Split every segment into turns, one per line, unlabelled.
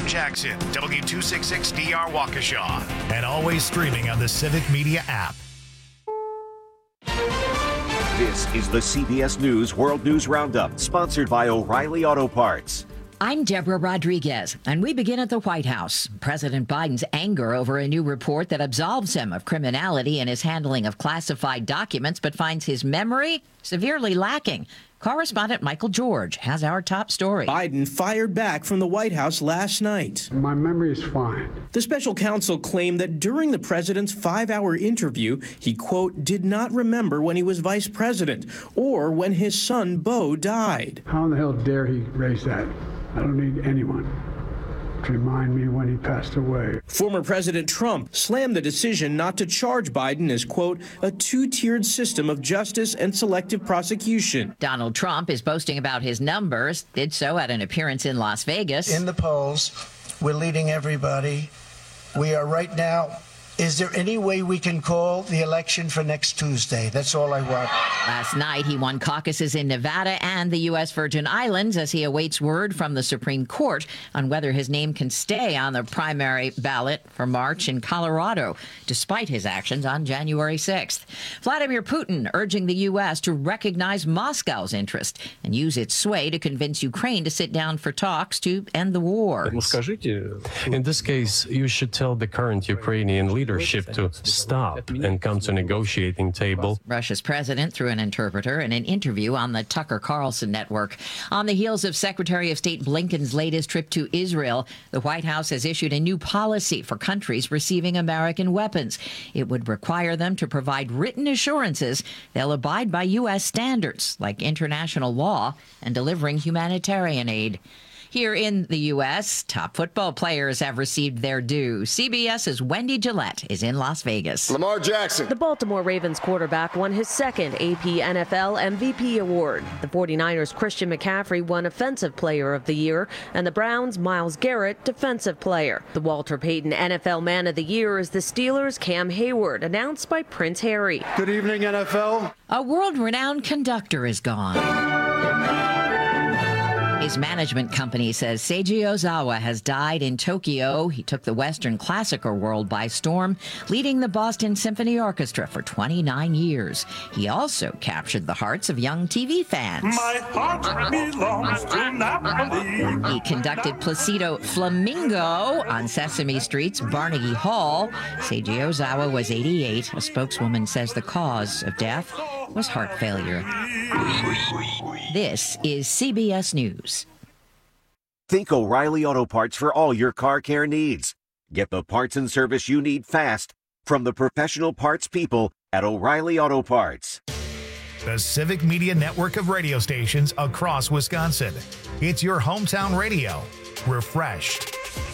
Jackson, W266DR Waukesha, and always streaming on the Civic Media app.
This is the CBS News World News Roundup, sponsored by O'Reilly Auto Parts.
I'm Deborah Rodriguez, and we begin at the White House. President Biden's anger over a new report that absolves him of criminality in his handling of classified documents, but finds his memory severely lacking. Correspondent Michael George has our top story.
Biden fired back from the White House last night.
My memory is fine.
The special counsel claimed that during the president's 5-hour interview, he, quote, did not remember when he was vice president or when his son, Beau, died.
How in the hell dare he raise that? I don't need anyone to remind me when he passed away.
Former President Trump slammed the decision not to charge Biden as, quote, a two-tiered system of justice and selective prosecution.
Donald Trump is boasting about his numbers, did so at an appearance in Las Vegas.
In the polls, we're leading everybody. We are right now. Is there any way we can call the election for next Tuesday? That's all I want.
Last night, he won caucuses in Nevada and the U.S. Virgin Islands as he awaits word from the Supreme Court on whether his name can stay on the primary ballot for March in Colorado, despite his actions on January 6th. Vladimir Putin urging the U.S. to recognize Moscow's interest and use its sway to convince Ukraine to sit down for talks to end the war.
In this case, you should tell the current Ukrainian leadership to stop and come to a negotiating table.
Russia's president through an interpreter in an interview on the Tucker Carlson network. On the heels of Secretary of State Blinken's latest trip to Israel, the White House has issued a new policy for countries receiving American weapons. It would require them to provide written assurances they'll abide by U.S. standards like international law and delivering humanitarian aid. Here in the U.S., top football players have received their due. CBS's Wendy Gillette is in Las Vegas.
Lamar Jackson.
The Baltimore Ravens quarterback won his second AP NFL MVP award. The 49ers' Christian McCaffrey won Offensive Player of the Year, and the Browns' Myles Garrett Defensive Player. The Walter Payton NFL Man of the Year is the Steelers' Cam Hayward, announced by Prince Harry.
Good evening, NFL.
A world-renowned conductor is gone. His management company says Seiji Ozawa has died in Tokyo. He took the Western classical world by storm, leading the Boston Symphony Orchestra for 29 years. He also captured the hearts of young TV fans.
My heart belongs to Napoli.
He conducted Placido Flamingo on Sesame Street's Carnegie Hall. Seiji Ozawa was 88. A spokeswoman says the cause of death was heart failure. This is CBS News.
Think O'Reilly Auto Parts for all your car care needs. Get the parts and service you need fast from the professional parts people at O'Reilly Auto Parts.
The Civic Media network of radio stations across Wisconsin. It's your hometown radio. Refreshed.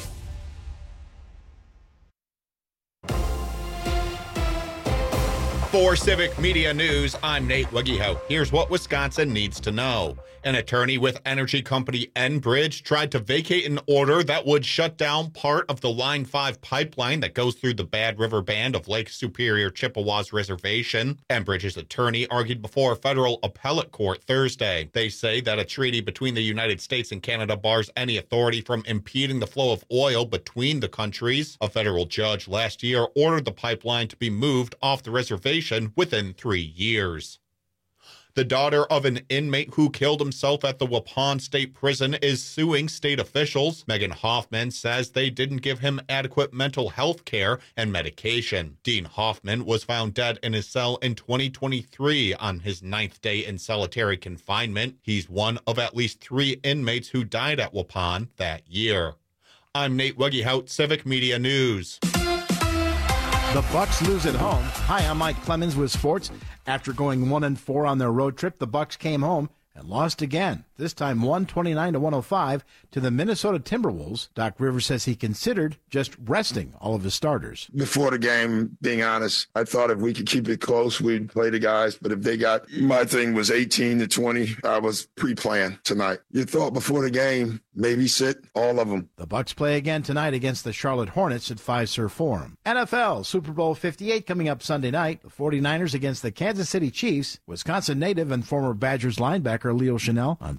For Civic Media News, I'm Nate Wegiho. Here's what Wisconsin needs to know. An attorney with energy company Enbridge tried to vacate an order that would shut down part of the Line 5 pipeline that goes through the Bad River Band of Lake Superior Chippewas Reservation. Enbridge's attorney argued before a federal appellate court Thursday. They say that a treaty between the United States and Canada bars any authority from impeding the flow of oil between the countries. A federal judge last year ordered the pipeline to be moved off the reservation within 3 years. The daughter of an inmate who killed himself at the Waupun State Prison is suing state officials. Megan Hoffman says they didn't give him adequate mental health care and medication. Dean Hoffman was found dead in his cell in 2023 on his 9th day in solitary confinement. He's one of at least 3 inmates who died at Waupun that year. I'm Nate Wegihout, Civic Media News.
The Bucks lose at home. Hi, I'm Mike Clemens with sports. After going 1-4 on their road trip, the Bucks came home and lost again, this time 129-105 to the Minnesota Timberwolves. Doc Rivers says he considered just resting all of his starters.
Before the game, being honest, I thought if we could keep it close, we'd play the guys. But if they got, my thing was 18-20, I was pre-planned tonight. You thought before the game, maybe sit all of them.
The Bucks play again tonight against the Charlotte Hornets at Fiserv Forum. NFL, Super Bowl 58 coming up Sunday night. The 49ers against the Kansas City Chiefs. Wisconsin native and former Badgers linebacker Leo Chanel on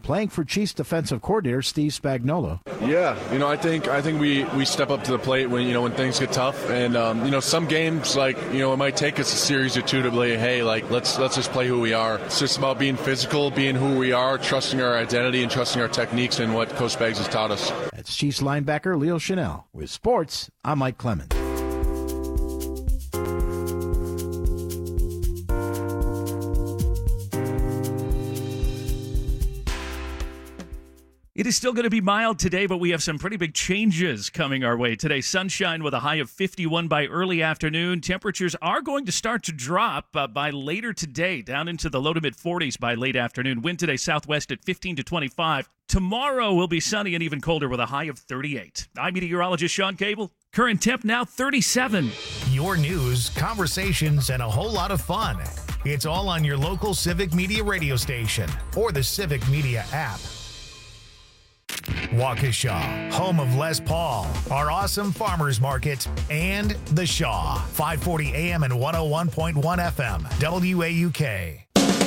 playing for Chiefs defensive coordinator Steve Spagnuolo.
Yeah, I think we step up to the plate when things get tough, and some games it might take us a series or two to be, hey, let's just play who we are. It's just about being physical, being who we are, trusting our identity and trusting our techniques and what Coach Spags has taught us.
That's Chiefs linebacker Leo Chanel. With sports, I'm Mike Clemens.
It is still going to be mild today, but we have some pretty big changes coming our way today. Sunshine with a high of 51 by early afternoon. Temperatures are going to start to drop by later today, down into the low to mid 40s by late afternoon. Wind today southwest at 15 to 25. Tomorrow will be sunny and even colder with a high of 38. I'm meteorologist Sean Cable. Current temp now 37.
Your news, conversations, and a whole lot of fun. It's all on your local Civic Media radio station or the Civic Media app. Waukesha, home of Les Paul, our awesome farmers market, and The Shaw, 540 AM and 101.1 FM, WAUK.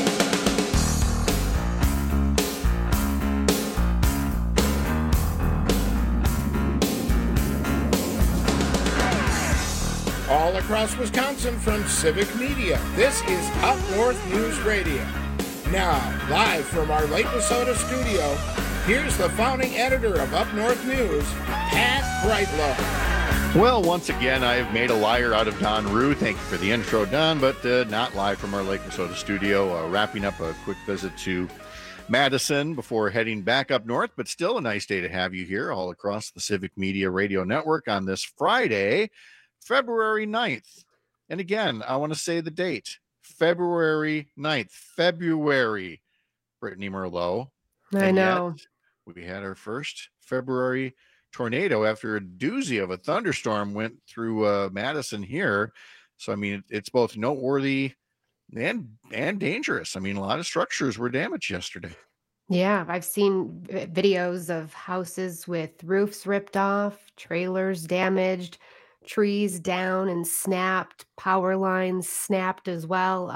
All across Wisconsin from Civic Media, this is Up North News Radio. Now, live from our Lake Wissota studio, here's the founding editor of Up North News, Pat Brightlow.
Well, once again, I have made a liar out of Don Rue. Thank you for the intro, Don, but not live from our Lake Wissota studio. Wrapping up a quick visit to Madison before heading back up north, but still a nice day to have you here all across the Civic Media Radio Network on this Friday, February 9th. And again, I want to say the date, February 9th, February, Brittany Merlot.
I know.
We had our first February tornado after a doozy of a thunderstorm went through Madison here. So, I mean, it's both noteworthy and dangerous. I mean, a lot of structures were damaged yesterday.
Yeah, I've seen videos of houses with roofs ripped off, trailers damaged, trees down and snapped, power lines snapped as well.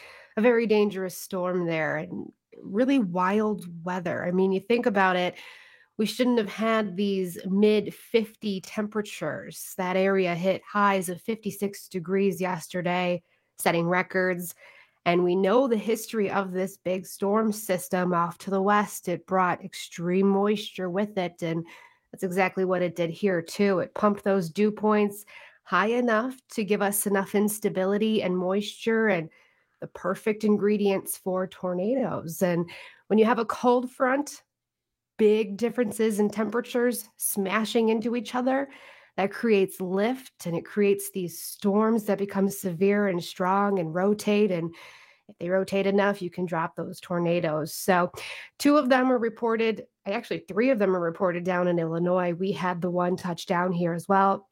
A very dangerous storm there and really wild weather. I mean, you think about it, we shouldn't have had these mid 50 temperatures. That area hit highs of 56 degrees yesterday, setting records. And we know the history of this big storm system off to the west. It brought extreme moisture with it. And that's exactly what it did here, too. It pumped those dew points high enough to give us enough instability and moisture and the perfect ingredients for tornadoes. And when you have a cold front, big differences in temperatures smashing into each other, that creates lift and it creates these storms that become severe and strong and rotate. And if they rotate enough, you can drop those tornadoes. So 2 of them are reported. Actually, 3 of them are reported down in Illinois. We had the one touchdown here as well.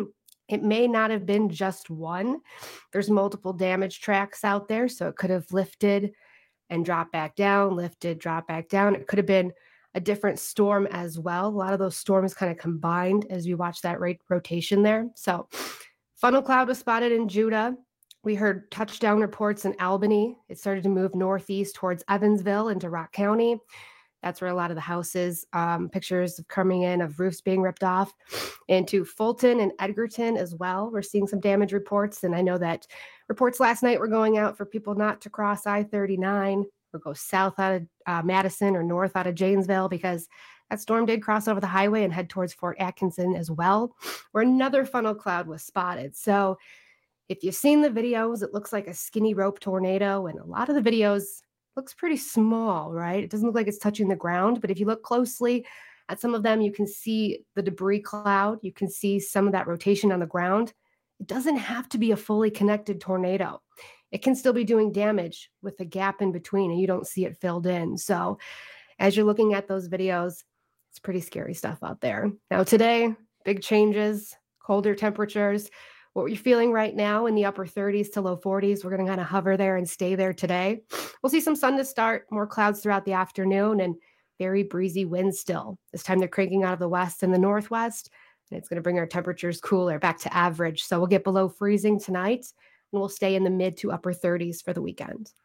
It may not have been just one. There's multiple damage tracks out there. So it could have lifted and dropped back down, lifted, dropped back down. It could have been a different storm as well. A lot of those storms kind of combined as we watch that rotation there. So funnel cloud was spotted in Judah. We heard touchdown reports in Albany. It started to move northeast towards Evansville into Rock County. That's where a lot of the houses, pictures coming in of roofs being ripped off. Into Fulton and Edgerton as well. We're seeing some damage reports. And I know that reports last night were going out for people not to cross I-39 or go south out of Madison or north out of Janesville, because that storm did cross over the highway and head towards Fort Atkinson as well, where another funnel cloud was spotted. So if you've seen the videos, it looks like a skinny rope tornado. And a lot of the videos looks pretty small, right? It doesn't look like it's touching the ground, but if you look closely at some of them, you can see the debris cloud. You can see some of that rotation on the ground. It doesn't have to be a fully connected tornado. It can still be doing damage with a gap in between and you don't see it filled in. So as you're looking at those videos, it's pretty scary stuff out there. Now today, big changes, colder temperatures. What we're feeling right now in the upper 30s to low 40s, we're going to kind of hover there and stay there today. We'll see some sun to start, more clouds throughout the afternoon, and very breezy winds still. This time they're cranking out of the west and the northwest, and it's going to bring our temperatures cooler back to average. So we'll get below freezing tonight, and we'll stay in the mid to upper 30s for the weekend.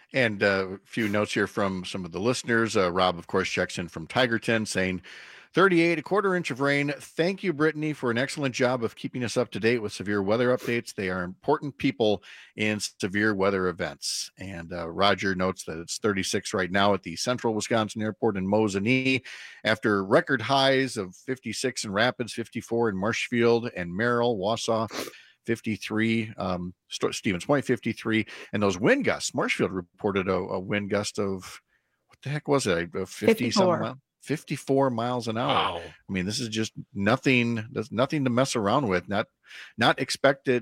And a few notes here from some of the listeners. Rob, of course, checks in from Tigerton saying, 38, a quarter inch of rain. Thank you, Brittany, for an excellent job of keeping us up to date with severe weather updates. They are important people in severe weather events. And Roger notes that it's 36 right now at the Central Wisconsin Airport in Mosinee after record highs of 56 in Rapids, 54 in Marshfield and Merrill, Wausau, 53, Stevens Point 53, and those wind gusts. Marshfield reported a wind gust of, what the heck was it? 50 something miles. 54 miles an hour.
Wow.
I mean, this is just nothing. There's nothing to mess around with. Not expected.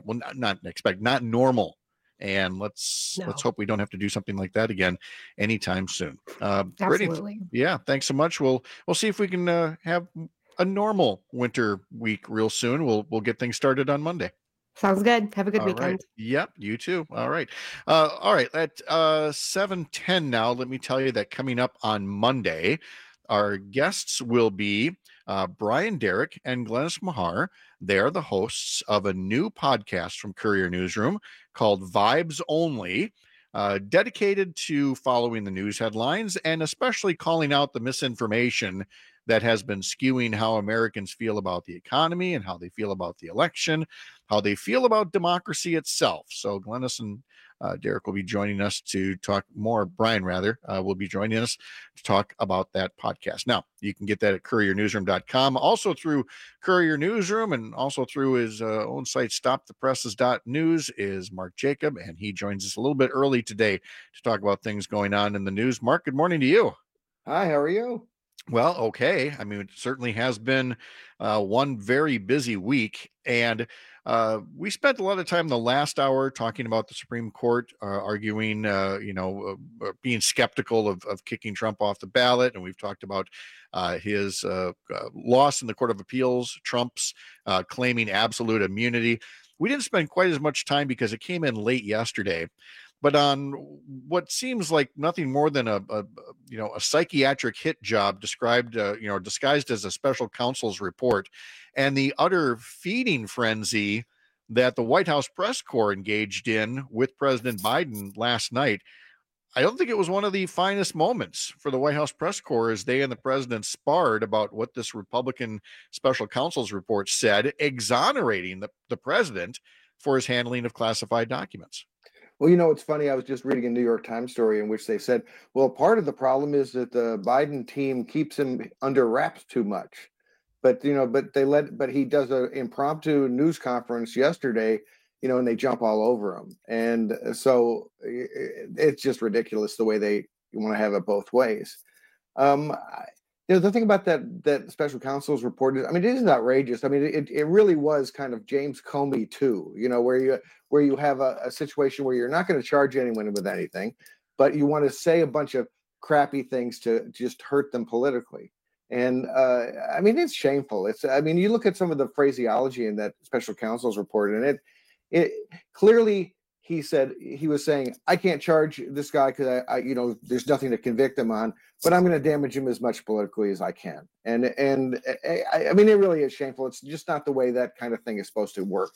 Not normal. And let's hope we don't have to do something like that again anytime soon.
Absolutely.
Yeah. Thanks so much. We'll see if we can have a normal winter week real soon. We'll get things started on Monday.
Sounds good. Have a good weekend.
Right. Yep, you too. All right. At 7:10 now, let me tell you that coming up on Monday, our guests will be Brian Derrick and Glennis Mahar. They're the hosts of a new podcast from Courier Newsroom called Vibes Only, dedicated to following the news headlines and especially calling out the misinformation that has been skewing how Americans feel about the economy and how they feel about the election, how they feel about democracy itself. So Glennis and Derek will be joining us to talk more. Brian, rather, will be joining us to talk about that podcast. Now, you can get that at couriernewsroom.com, also through Courier Newsroom, and also through his own site, stopthepresses.news, is Mark Jacob, and he joins us a little bit early today to talk about things going on in the news. Mark, good morning to you.
Hi, how are you?
Well, okay. I mean, it certainly has been one very busy week, and we spent a lot of time the last hour talking about the Supreme Court arguing, being skeptical of kicking Trump off the ballot, and we've talked about his loss in the Court of Appeals, Trump's claiming absolute immunity. We didn't spend quite as much time because it came in late yesterday. But on what seems like nothing more than a psychiatric hit job disguised as a special counsel's report, and the utter feeding frenzy that the White House press corps engaged in with President Biden last night, I don't think it was one of the finest moments for the White House press corps as they and the president sparred about what this Republican special counsel's report said, exonerating the president for his handling of classified documents.
Well, it's funny. I was just reading a New York Times story in which they said, well, part of the problem is that the Biden team keeps him under wraps too much. But he does an impromptu news conference yesterday, and they jump all over him. And so it's just ridiculous the way they want to have it both ways. The thing about that special counsel's report is, I mean, it is outrageous. I mean, it really was kind of James Comey too, where you have a situation where you're not going to charge anyone with anything, but you want to say a bunch of crappy things to just hurt them politically. And I mean, it's shameful. You look at some of the phraseology in that special counsel's report, and it clearly, he was saying, I can't charge this guy because there's nothing to convict him on, but I'm going to damage him as much politically as I can. And I mean, it really is shameful. It's just not the way that kind of thing is supposed to work.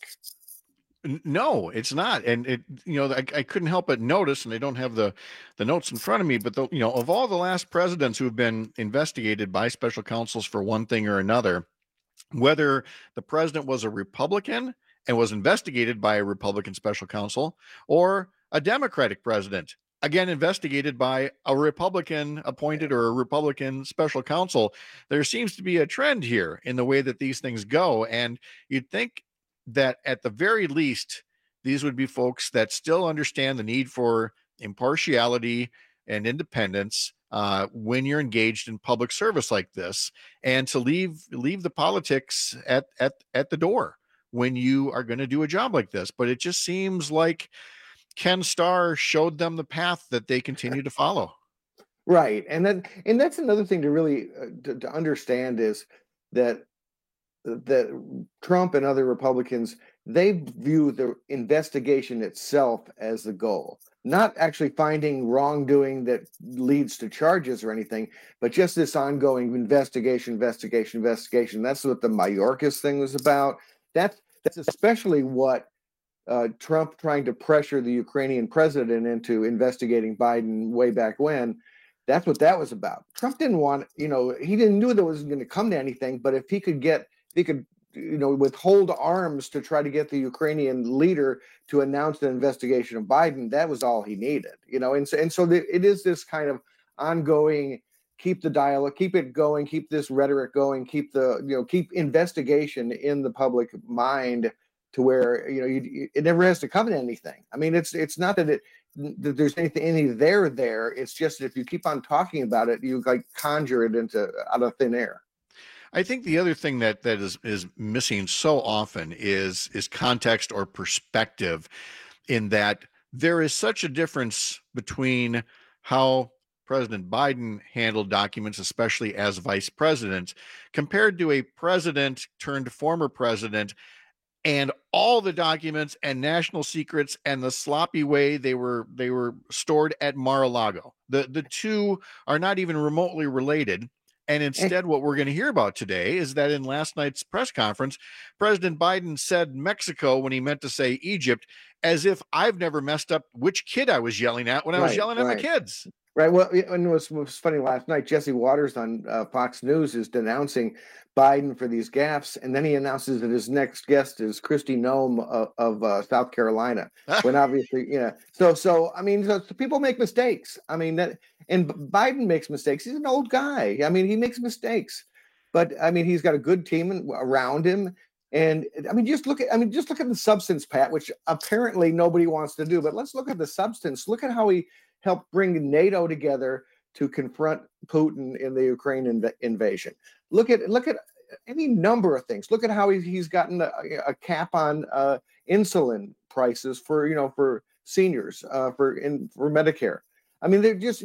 No, it's not. And I couldn't help but notice, and I don't have the notes in front of me, but of all the last presidents who have been investigated by special counsels for one thing or another, whether the president was a Republican and was investigated by a Republican special counsel, or a Democratic president, again, investigated by a Republican appointed or a Republican special counsel, there seems to be a trend here in the way that these things go. And you'd think that at the very least, these would be folks that still understand the need for impartiality and independence when you're engaged in public service like this, and to leave the politics at the door when you are going to do a job like this. But it just seems like Ken Starr showed them the path that they continue to follow.
Right. And that's another thing to really to understand is that Trump and other Republicans, they view the investigation itself as the goal, not actually finding wrongdoing that leads to charges or anything, but just this ongoing investigation. That's what the Mayorkas thing was about. That's especially what Trump trying to pressure the Ukrainian president into investigating Biden way back when. That's what that was about. Trump didn't want, he knew there wasn't going to come to anything, but if he could withhold arms to try to get the Ukrainian leader to announce an investigation of Biden, that was all he needed, and so it is this kind of ongoing, keep the dialogue, keep it going, keep this rhetoric going, keep investigation in the public mind to where, it never has to come to anything. I mean, it's not that there's any there. It's just that if you keep on talking about it, you conjure it out of thin air.
I think the other thing that is missing so often is context or perspective, in that there is such a difference between how President Biden handled documents, especially as vice president, compared to a president turned former president, and all the documents and national secrets and the sloppy way they were stored at Mar-a-Lago. The two are not even remotely related. And instead, what we're going to hear about today is that in last night's press conference, President Biden said Mexico when he meant to say Egypt, as if I've never messed up which kid I was yelling at when I was yelling at my kids.
Right. Well, and it was funny last night. Jesse Waters on Fox News is denouncing Biden for these gaffes, and then he announces that his next guest is Kristi Noem of South Carolina. When obviously, So I mean, so people make mistakes. I mean and Biden makes mistakes. He's an old guy. I mean, he makes mistakes, but I mean, he's got a good team around him. And I mean, just look at the substance, Pat, which apparently nobody wants to do. But let's look at the substance. Look at how he helped bring NATO together to confront Putin in the Ukraine invasion. Look at any number of things. Look at how he's gotten a cap on insulin prices for seniors for Medicare. I mean,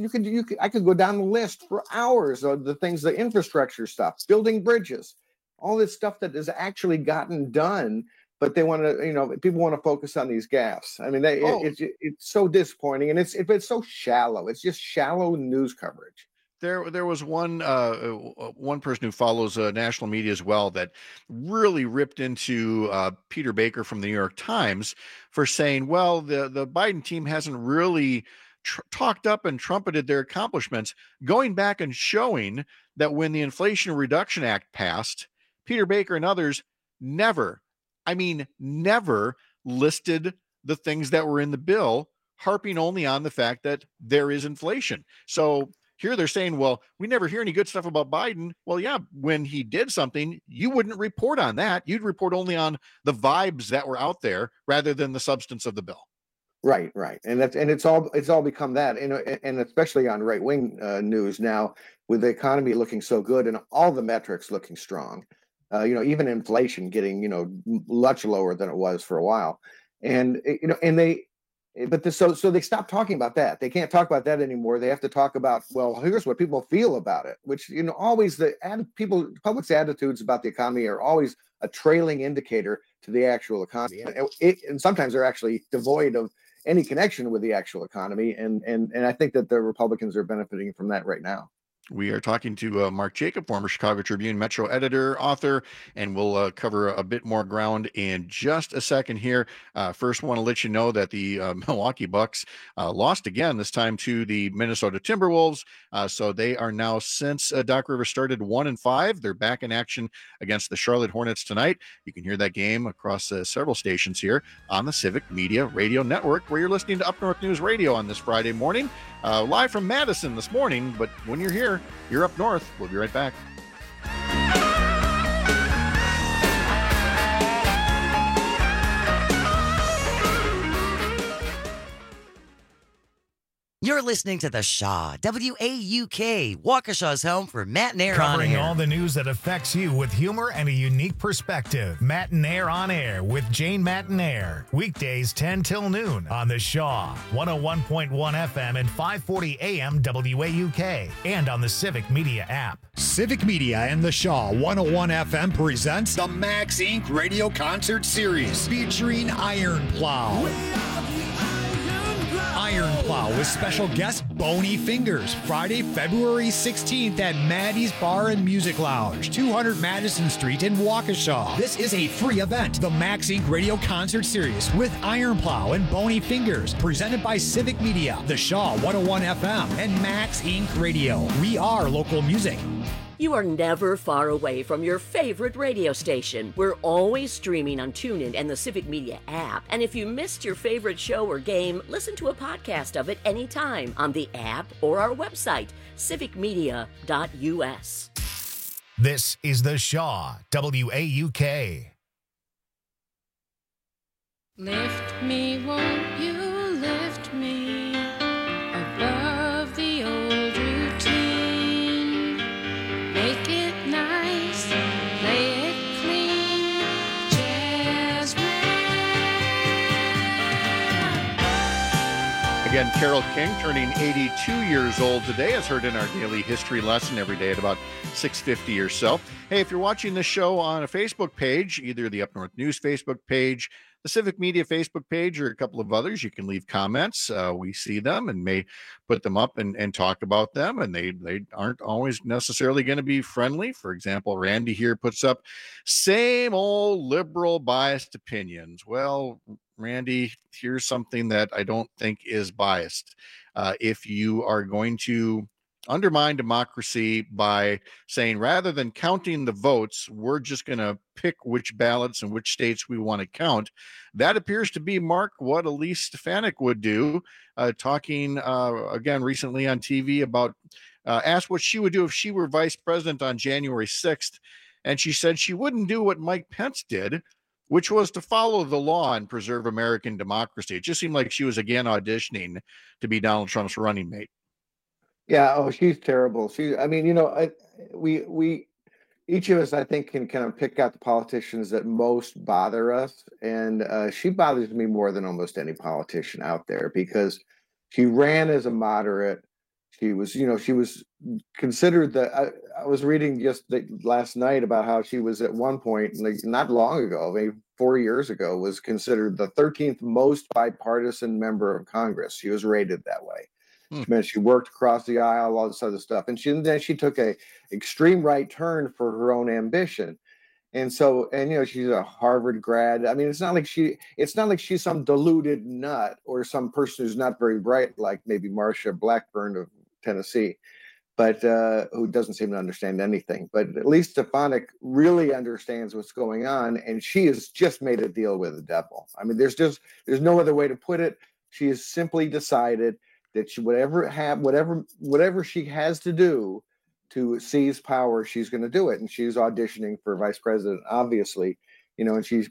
I could go down the list for hours of the things, the infrastructure stuff, building bridges, all this stuff that has actually gotten done. But they want to, people want to focus on these gaffes. I mean, it's so disappointing, and it's so shallow. It's just shallow news coverage.
There was one person who follows national media as well that really ripped into Peter Baker from the New York Times for saying, well, the Biden team hasn't really talked up and trumpeted their accomplishments, going back and showing that when the Inflation Reduction Act passed, Peter Baker and others never listed the things that were in the bill, harping only on the fact that there is inflation. So here they're saying, well, we never hear any good stuff about Biden. Well, yeah, when he did something, you wouldn't report on that. You'd report only on the vibes that were out there rather than the substance of the bill.
Right. And it's all become that, and especially on right-wing news now, with the economy looking so good and all the metrics looking strong. Even inflation getting, much lower than it was for a while. And, so they stopped talking about that. They can't talk about that anymore. They have to talk about, well, here's what people feel about it, which, always public's attitudes about the economy are always a trailing indicator to the actual economy. And sometimes they're actually devoid of any connection with the actual economy. And I think that the Republicans are benefiting from that right now.
We are talking to Mark Jacob, former Chicago Tribune Metro editor, author, and we'll cover a bit more ground in just a second here. First, want to let you know that the Milwaukee Bucks lost again, this time to the Minnesota Timberwolves. So they are now, since Doc Rivers started, 1-5. They're back in action against the Charlotte Hornets tonight. You can hear that game across several stations here on the Civic Media Radio Network, where you're listening to Up North News Radio on this Friday morning. Live from Madison this morning, but when you're here, you're up north. We'll be right back.
You're listening to The Shaw, WAUK, Waukesha's home for Matt and Air on
Covering
Air.
all the news that affects you with humor and a unique perspective. Matt and Air on Air with Jane Mattinair. Weekdays 10 till noon on The Shaw, 101.1 FM and 540 AM WAUK, and on the Civic Media app.
Civic Media and The Shaw 101 FM presents the Max Inc. Radio Concert Series featuring Iron Plow. Iron Plow with special guest Bony Fingers, Friday, February 16th at Maddie's Bar and Music Lounge, 200 Madison Street in Waukesha. This is a free event. The Max Inc. Radio Concert Series with Iron Plow and Bony Fingers, presented by Civic Media, the Shaw 101 FM, and Max Inc. Radio. We are local music.
You are never far away from your favorite radio station. We're always streaming on TuneIn and the Civic Media app. And if you missed your favorite show or game, listen to a podcast of it anytime on the app or our website, civicmedia.us.
This is the Shaw, WAUK.
Lift me, won't you lift me above the old routine? Make it nice, play it clean, jazz band.
Again, Carole King turning 82 years old today, as heard in our daily history lesson every day at about 6:50 or so. Hey, if you're watching this show on a Facebook page, either the Up North News Facebook page, the Civic Media Facebook page, or a couple of others, you can leave comments. We see them and may put them up and talk about them, and they aren't always necessarily going to be friendly. For example, Randy here puts up same old liberal biased opinions. Well, Randy, here's something that I don't think is biased. If you are going to undermine democracy by saying, rather than counting the votes, we're just going to pick which ballots and which states we want to count, that appears to be, Mark, what Elise Stefanik would do, talking again recently on TV about asked what she would do if she were vice president on January 6th. And she said she wouldn't do what Mike Pence did, which was to follow the law and preserve American democracy. It just seemed like she was again auditioning to be Donald Trump's running mate.
Yeah. Oh, she's terrible. We each of us, I think, can kind of pick out the politicians that most bother us. And she bothers me more than almost any politician out there, because she ran as a moderate. She was considered I was reading just last night about how she was at one point, like not long ago, maybe 4 years ago, was considered the 13th most bipartisan member of Congress. She was rated that way. She worked across the aisle, all this other stuff. And then she took a extreme right turn for her own ambition. And so, she's a Harvard grad. I mean, it's not like she's some deluded nut or some person who's not very bright, like maybe Marsha Blackburn of Tennessee, but who doesn't seem to understand anything. But at least Stefanik really understands what's going on. And she has just made a deal with the devil. I mean, there's no other way to put it. She has simply decided that whatever she has to do to seize power, she's going to do it, and she's auditioning for vice president, obviously, And she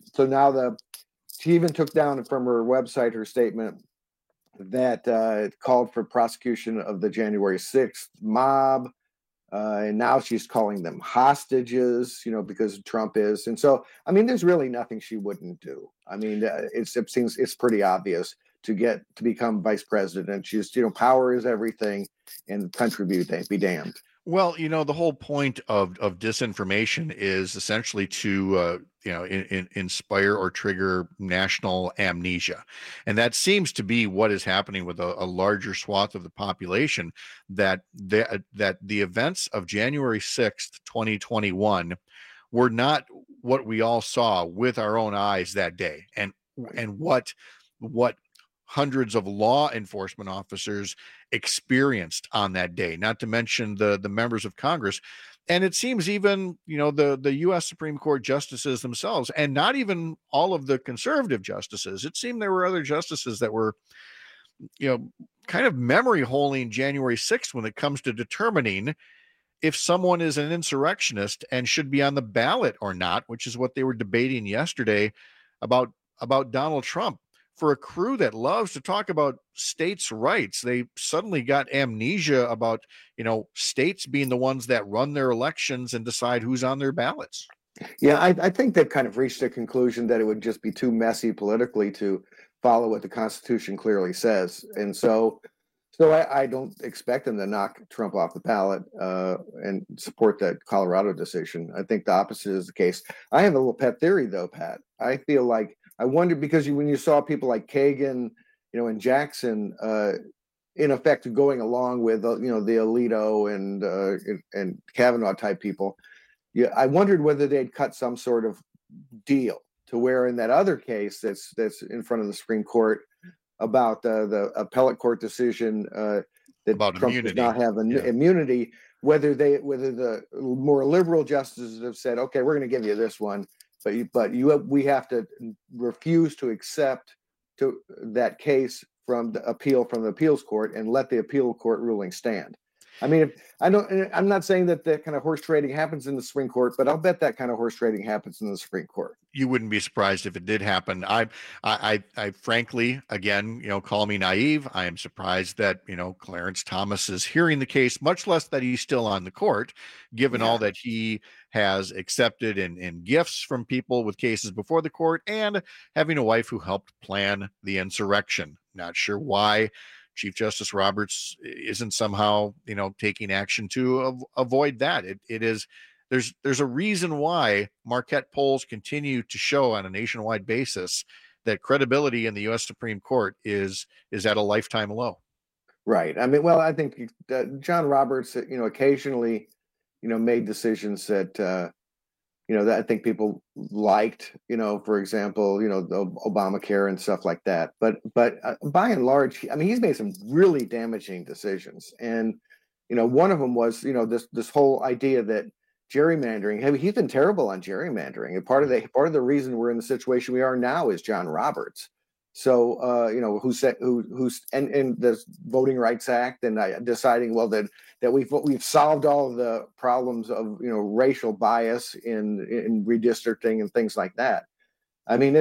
even took down from her website her statement that called for prosecution of the January 6th mob, and now she's calling them hostages, because Trump is. And so, I mean, there's really nothing she wouldn't do. I mean, it seems it's pretty obvious. To become vice president, she's power is everything, and country be damned.
Well, the whole point of disinformation is essentially to inspire or trigger national amnesia, and that seems to be what is happening with a larger swath of the population. That the events of January 6th, 2021, were not what we all saw with our own eyes that day, and what hundreds of law enforcement officers experienced on that day, not to mention the members of Congress. And it seems even, the U.S. Supreme Court justices themselves, and not even all of the conservative justices. It seemed there were other justices that were, kind of memory holing January 6th when it comes to determining if someone is an insurrectionist and should be on the ballot or not, which is what they were debating yesterday about Donald Trump. For a crew that loves to talk about states' rights, they suddenly got amnesia about, states being the ones that run their elections and decide who's on their ballots.
Yeah, I think they've kind of reached a conclusion that it would just be too messy politically to follow what the Constitution clearly says. And so I don't expect them to knock Trump off the ballot and support that Colorado decision. I think the opposite is the case. I have a little pet theory, though, Pat. I feel like, I wonder, because when you saw people like Kagan in Jackson, in effect, going along with the Alito and Kavanaugh type people. Yeah, I wondered whether they'd cut some sort of deal to where in that other case that's in front of the Supreme Court about the appellate court decision that
about
Trump
immunity.
does not have immunity, whether the more liberal justices have said, okay, we're going to give you this one, but we have to refuse to accept that case from the appeals court and let the appeal court ruling stand. I mean, I'm not saying that kind of horse trading happens in the Supreme Court, but I'll bet that kind of horse trading happens in the Supreme Court.
You wouldn't be surprised if it did happen. I frankly, again, call me naive. I am surprised that, Clarence Thomas is hearing the case, much less that he's still on the court, given all that he has accepted in gifts from people with cases before the court and having a wife who helped plan the insurrection. Not sure why Chief Justice Roberts isn't somehow, taking action to avoid that. There's a reason why Marquette polls continue to show on a nationwide basis that credibility in the U.S. Supreme Court is at a lifetime low.
Right. I mean, well, I think John Roberts, occasionally, made decisions that, that I think people liked, for example, the Obamacare and stuff like that. But by and large, I mean, he's made some really damaging decisions. And, one of them was, this whole idea that gerrymandering, he's been terrible on gerrymandering. And part of the reason we're in the situation we are now is John Roberts. So, who's the Voting Rights Act and deciding, well, that we've solved all of the problems of, racial bias in redistricting and things like that. I mean,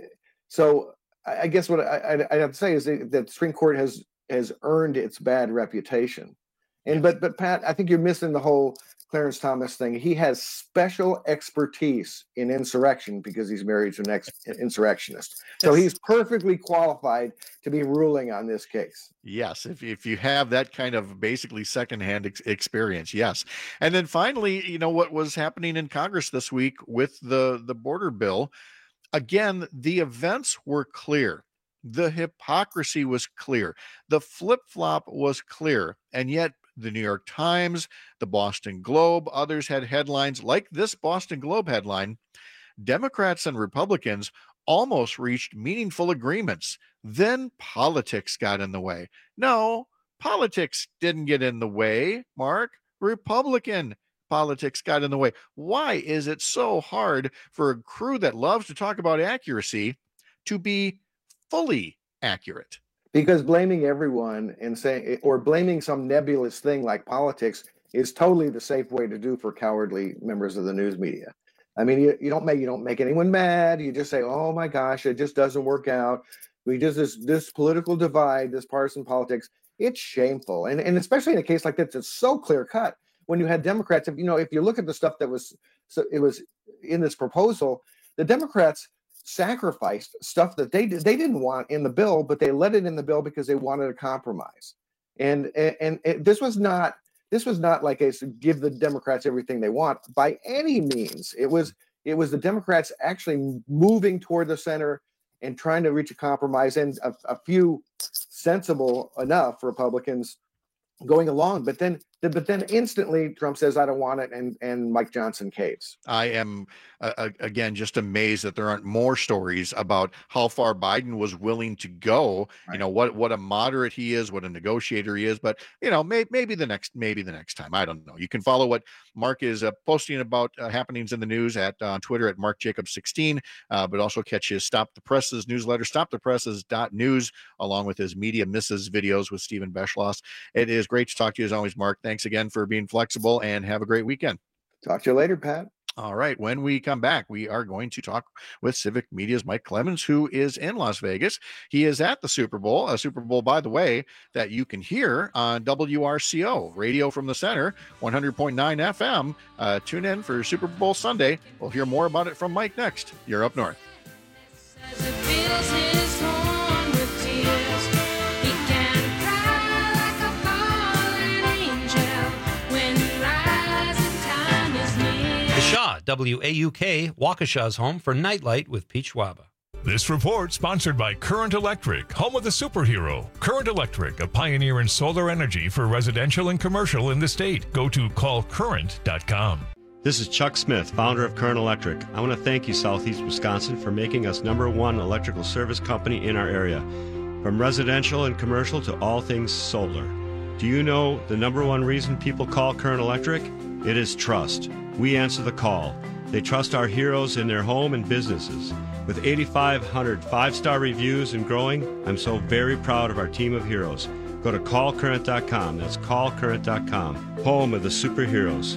I guess what I'd have to say is that the Supreme Court has earned its bad reputation. And, but Pat, I think you're missing the whole Clarence Thomas thing. He has special expertise in insurrection because he's married to an insurrectionist. So he's perfectly qualified to be ruling on this case.
Yes, if you have that kind of basically secondhand experience, yes. And then finally, what was happening in Congress this week with the border bill, again, the events were clear. The hypocrisy was clear. The flip-flop was clear. And yet the New York Times, the Boston Globe, others had headlines like this Boston Globe headline: Democrats and Republicans almost reached meaningful agreements. Then politics got in the way. No, politics didn't get in the way, Mark. Republican politics got in the way. Why is it so hard for a crew that loves to talk about accuracy to be fully accurate?
Because blaming everyone and saying, or blaming some nebulous thing like politics is totally the safe way to do for cowardly members of the news media. I mean, you don't make anyone mad. You just say, oh my gosh, it just doesn't work out. We just this political divide, this partisan politics. It's shameful. And especially in a case like this, it's so clear cut. When you had Democrats, if you look at the stuff that was in this proposal, the Democrats sacrificed stuff that they didn't want in the bill, but they let it in the bill because they wanted a compromise. And this was not like a give the Democrats everything they want by any means. It was the Democrats actually moving toward the center and trying to reach a compromise, and a few sensible enough Republicans going along. But then instantly Trump says, I don't want it. And Mike Johnson caves.
I am, again, just amazed that there aren't more stories about how far Biden was willing to go, right. What a moderate he is, what a negotiator he is. But, maybe the next time. I don't know. You can follow what Mark is posting about happenings in the news on Twitter at MarkJacobs16, but also catch his Stop the Presses newsletter, stopthepresses.news, along with his Media Misses videos with Stephen Beschloss. It is great to talk to you as always, Mark. Thanks again for being flexible, and have a great weekend.
Talk to you later, Pat.
All right. When we come back, we are going to talk with Civic Media's Mike Clemens, who is in Las Vegas. He is at the Super Bowl, a Super Bowl, by the way, that you can hear on WRCO, Radio from the Center, 100.9 FM. Tune in for Super Bowl Sunday. We'll hear more about it from Mike next. You're Up North.
Shaw, WAUK, Waukesha's home for Nightlight with Pete Schwaba. This report sponsored by Current Electric, home of the superhero. Current Electric, a pioneer in solar energy for residential and commercial in the state. Go to callcurrent.com.
This is Chuck Smith, founder of Current Electric. I want to thank you, Southeast Wisconsin, for making us #1 electrical service company in our area. From residential and commercial to all things solar. Do you know the #1 reason people call Current Electric? It is trust. We answer the call. They trust our heroes in their home and businesses. With 8,500 5-star reviews and growing, I'm so very proud of our team of heroes. Go to callcurrent.com. That's callcurrent.com. Home of the superheroes.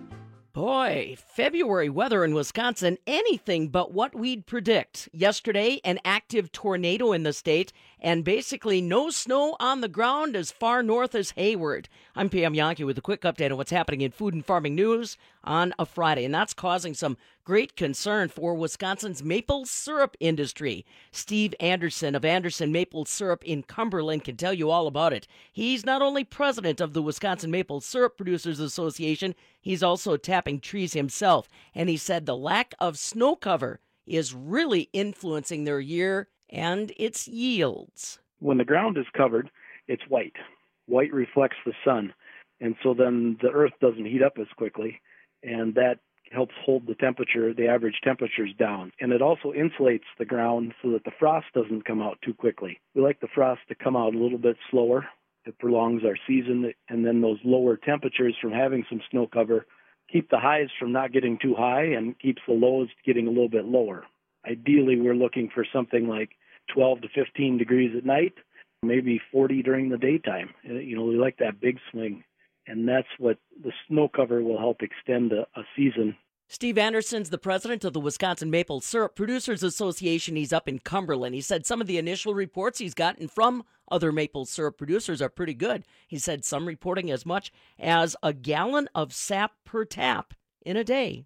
Boy, February weather in Wisconsin, anything but what we'd predict. Yesterday, an active tornado in the state, and basically no snow on the ground as far north as Hayward. I'm Pam Yankee with a quick update on what's happening in food and farming news on a Friday, and that's causing some great concern for Wisconsin's maple syrup industry. Steve Anderson of Anderson Maple Syrup in Cumberland can tell you all about it. He's not only president of the Wisconsin Maple Syrup Producers Association, he's also tapping trees himself, and he said the lack of snow cover is really influencing their year and its yields.
When the ground is covered, it's white. White reflects the sun, and so then the earth doesn't heat up as quickly, and that helps hold the temperature, the average temperatures down. And it also insulates the ground so that the frost doesn't come out too quickly. We like the frost to come out a little bit slower. It prolongs our season, and then those lower temperatures from having some snow cover keep the highs from not getting too high and keeps the lows getting a little bit lower. Ideally, we're looking for something like 12 to 15 degrees at night, maybe 40 during the daytime. We like that big swing, and that's what the snow cover will help extend a season.
Steve Anderson's the president of the Wisconsin Maple Syrup Producers Association. He's up in Cumberland. He said some of the initial reports he's gotten from other maple syrup producers are pretty good. He said some reporting as much as a gallon of sap per tap in a day.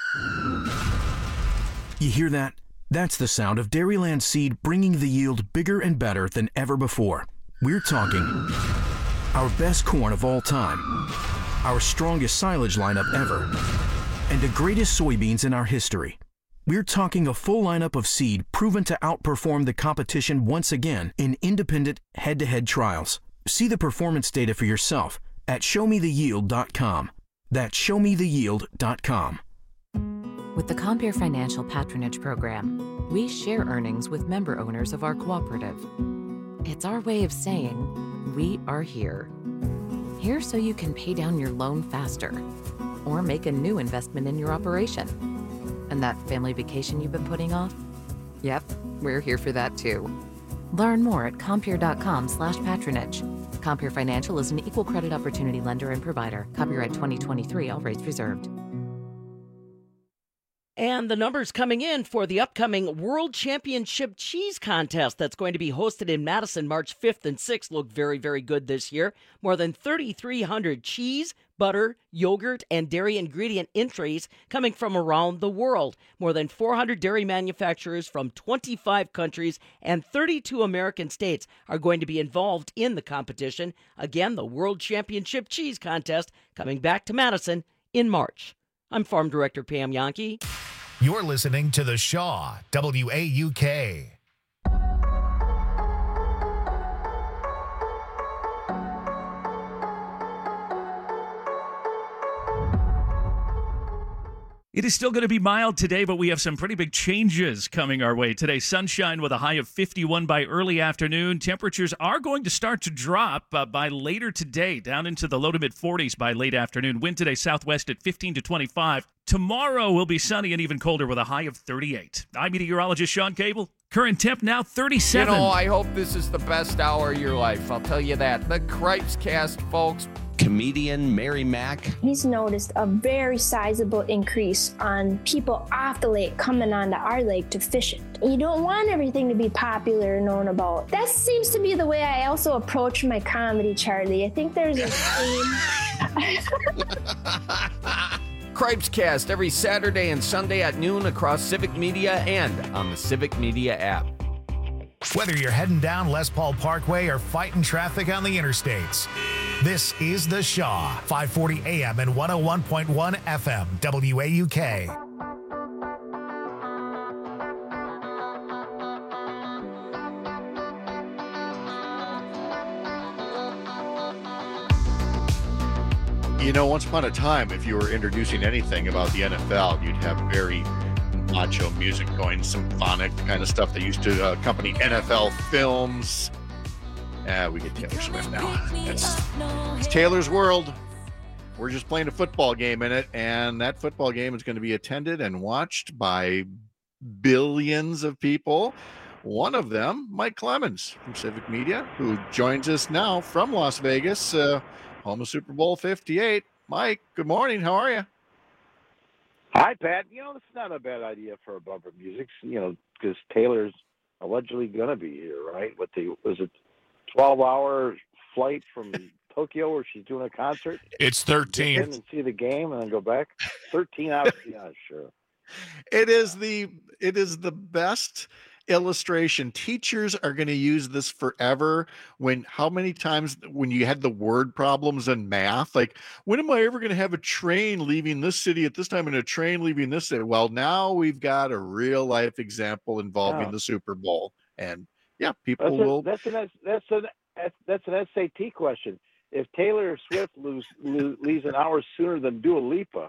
You hear that? That's the sound of Dairyland Seed bringing the yield bigger and better than ever before. We're talking our best corn of all time, our strongest silage lineup ever, and the greatest soybeans in our history. We're talking a full lineup of seed proven to outperform the competition once again in independent head-to-head trials. See the performance data for yourself at showmetheyield.com. That's showmetheyield.com.
With the Compeer Financial Patronage Program, we share earnings with member owners of our cooperative. It's our way of saying, we are here. Here so you can pay down your loan faster or make a new investment in your operation. And that family vacation you've been putting off? Yep, we're here for that too. Learn more at Compeer.com/patronage. Compeer Financial is an equal credit opportunity lender and provider. Copyright 2023, all rights reserved.
And the numbers coming in for the upcoming World Championship Cheese Contest that's going to be hosted in Madison March 5th and 6th look very, very good this year. More than 3,300 cheese, butter, yogurt, and dairy ingredient entries coming from around the world. More than 400 dairy manufacturers from 25 countries and 32 American states are going to be involved in the competition. Again, the World Championship Cheese Contest coming back to Madison in March. I'm Farm Director Pam Yankee.
You're listening to The Shaw, WAUK.
It is still going to be mild today, but we have some pretty big changes coming our way. Today, sunshine with a high of 51 by early afternoon. Temperatures are going to start to drop by later today, down into the low to mid-40s by late afternoon. Wind today southwest at 15 to 25. Tomorrow will be sunny and even colder with a high of 38. I'm meteorologist Sean Cable. Current temp now 37.
I hope this is the best hour of your life. I'll tell you that. The Cripes Cast, folks.
Comedian Mary Mack.
He's noticed a very sizable increase on people off the lake coming onto our lake to fish it. You don't want everything to be popular and known about. That seems to be the way I also approach my comedy, Charlie. I think there's a theme.
Cripes Cast every Saturday and Sunday at noon across Civic Media and on the Civic Media app.
Whether you're heading down Les Paul Parkway or fighting traffic on the interstates, this is The Shaw, 540 AM and 101.1 FM, WAUK.
You know, once upon a time, if you were introducing anything about the NFL, you'd have very macho music going, symphonic kind of stuff that used to accompany NFL films. We get Taylor Swift now. It's Taylor's world. We're just playing a football game in it, and that football game is going to be attended and watched by billions of people. One of them, Mike Clemens from Civic Media, who joins us now from Las Vegas, home of Super Bowl 58. Mike, good morning. How are you?
Hi, Pat. You know, it's not a bad idea for a bumper music, you know, because Taylor's allegedly going to be here, right? Was it 12-hour flight from Tokyo where she's doing a concert?
It's 13.
Get in and see the game and then go back? 13 hours? Yeah, sure.
It is the best illustration. Teachers are going to use this forever. How many times when you had the word problems in math, like, when am I ever going to have a train leaving this city at this time and a train leaving this city? Well, now we've got a real life example involving the Super Bowl, and yeah, people will.
That's an SAT question. If Taylor Swift leaves an hour sooner than Dua Lipa.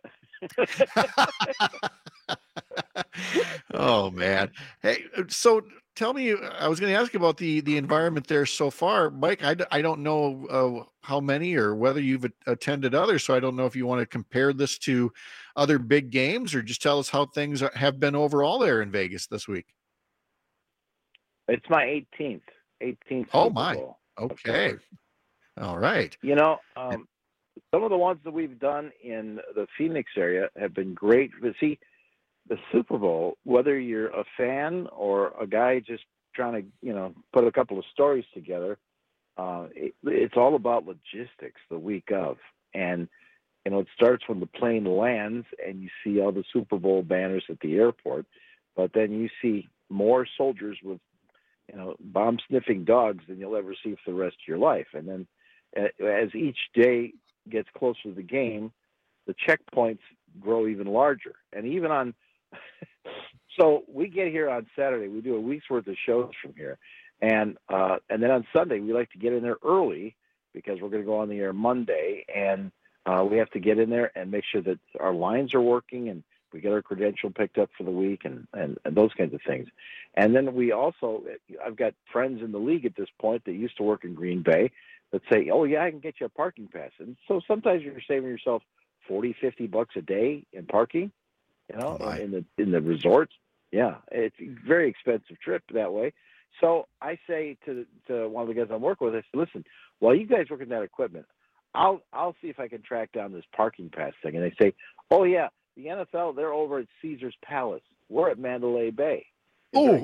Oh man. Hey, so tell me, I was going to ask about the environment there so far, Mike. I don't know how many or whether you've attended others, so I don't know if you want to compare this to other big games or just tell us how things have been overall there in Vegas this week.
It's my 18th.
Oh
Super
my.
Bowl.
Okay. All right.
You know, some of the ones that we've done in the Phoenix area have been great. But see, the Super Bowl, whether you're a fan or a guy just trying to, you know, put a couple of stories together, it's all about logistics the week of. And, you know, it starts when the plane lands and you see all the Super Bowl banners at the airport, but then you see more soldiers with, you know, bomb-sniffing dogs than you'll ever see for the rest of your life. And then as each day gets closer to the game, the checkpoints grow even larger. And even on so we get here on Saturday, we do a week's worth of shows from here, and then on Sunday we like to get in there early because we're going to go on the air Monday, and we have to get in there and make sure that our lines are working and we get our credential picked up for the week and those kinds of things. And then we also, I've got friends in the league at this point that used to work in Green Bay that say, oh yeah, I can get you a parking pass. And so sometimes you're saving yourself $40-50 a day in parking, you know, in the resorts. Yeah, it's a very expensive trip that way. So I say to one of the guys I'm working with, I said, listen, while you guys work on that equipment, I'll see if I can track down this parking pass thing. And they say, oh yeah, the NFL, they're over at Caesar's Palace. We're at Mandalay Bay.
Oh,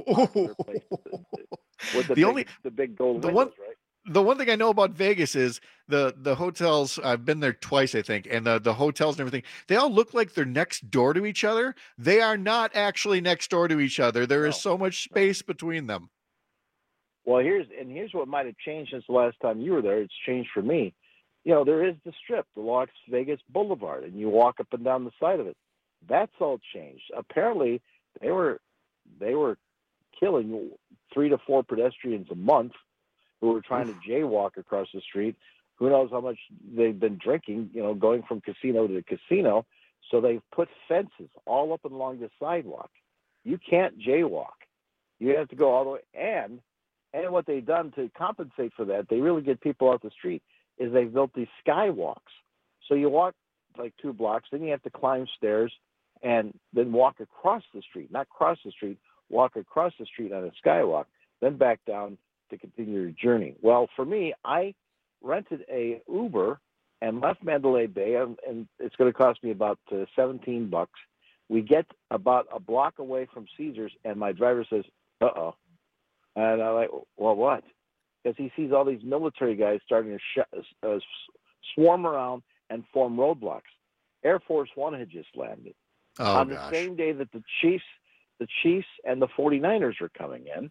with the big gold windows, right?
The one thing I know about Vegas is the hotels. I've been there twice, I think, and the hotels and everything, they all look like they're next door to each other. They are not actually next door to each other. There is so much space between them.
Well, here's what might have changed since the last time you were there. It's changed for me. You know, there is the Strip, the Las Vegas Boulevard, and you walk up and down the side of it. That's all changed. Apparently, they were killing 3 to 4 pedestrians a month who were trying to jaywalk across the street. Who knows how much they've been drinking, you know, going from casino to casino. So they've put fences all up and along the sidewalk. You can't jaywalk. You have to go all the way. And what they've done to compensate for that, they really get people off the street, is they've built these skywalks. So you walk like 2 blocks, then you have to climb stairs and then walk across the street, not cross the street, walk across the street on a skywalk, then back down to continue your journey. Well, for me, I rented a Uber and left Mandalay Bay, and it's going to cost me about $17. We get about a block away from Caesars, and my driver says, uh-oh. And I'm like, well, what? Because he sees all these military guys starting to swarm around and form roadblocks. Air Force One had just landed on the same day that the Chiefs and the 49ers are coming in.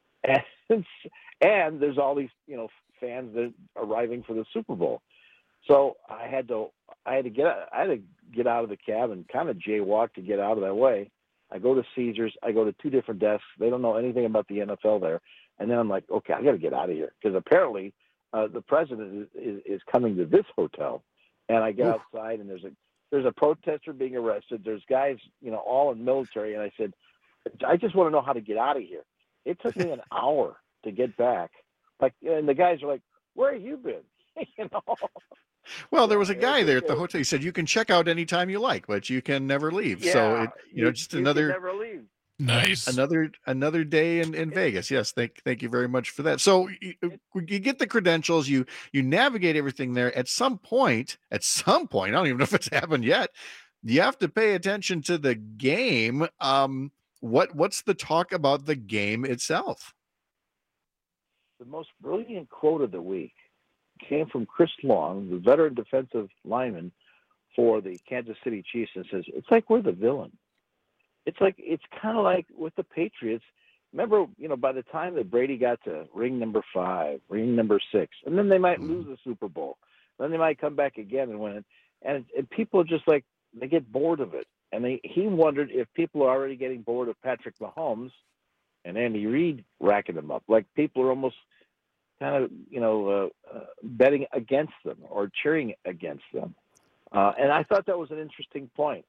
And there's all these, you know, fans that are arriving for the Super Bowl. So I had to get out of the cab and kind of jaywalk to get out of that way. I go to Caesars. I go to 2 different desks. They don't know anything about the NFL there. And then I'm like, okay, I got to get out of here because apparently the president is coming to this hotel And I get outside, and there's a protester being arrested. There's guys, all in military. And I said, I just want to know how to get out of here. It took me an hour to get back. And the guys are like, where have you been?
Well, there was a guy there at the hotel. He said you can check out anytime you like, but you can never leave.
Yeah,
So just another
can never leave.
Nice.
Another day in Vegas. Yes, thank you very much for that. So you get the credentials, you navigate everything there. At some point, I don't even know if it's happened yet. You have to pay attention to the game. What's the talk about the game itself?
The most brilliant quote of the week came from Chris Long, the veteran defensive lineman for the Kansas City Chiefs, and says, it's like we're the villain. It's kind of like with the Patriots. Remember, by the time that Brady got to ring number 5, ring number 6, and then they might lose the Super Bowl. Then they might come back again and win it. And people just they get bored of it. And he wondered if people are already getting bored of Patrick Mahomes and Andy Reid racking them up. Like people are almost kind of, betting against them or cheering against them. And I thought that was an interesting point.